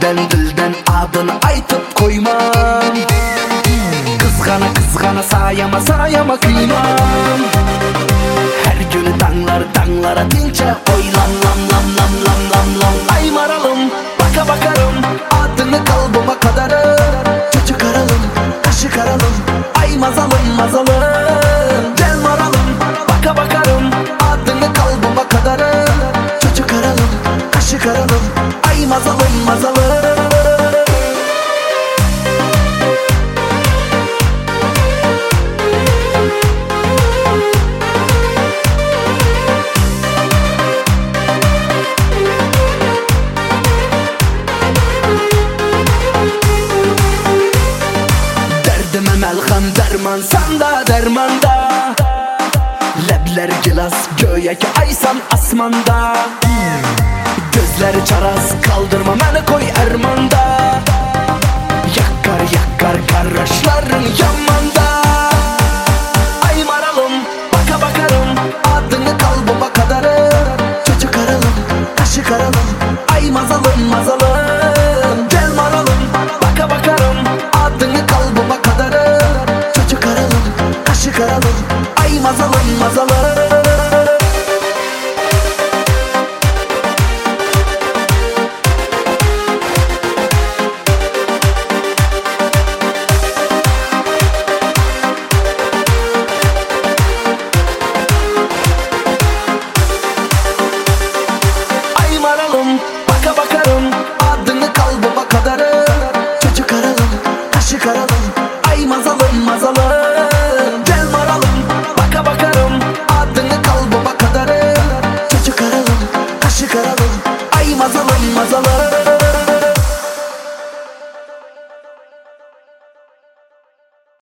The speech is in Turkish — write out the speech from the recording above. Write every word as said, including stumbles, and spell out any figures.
dilden dilden adını aytıp koymam. Kızgana kızgana sayama sayama kıymam. Her günü danlar danlara dinçe oylan lam lam lam lam lam lam. Ay maralım baka bakarım adını kalbıma kadarım. Çocuk aralım kaşı karalım ay mazalım mazalım. Gel maralım baka bakarım adını kalbıma kadarım. Çocuk aralım kaşı karalım ay mazalım mazalım. Derdime melhem derman sanda dermanda. Lebler gilas göğe ki aysan asmanda. Gözleri çaraz kaldırma beni koy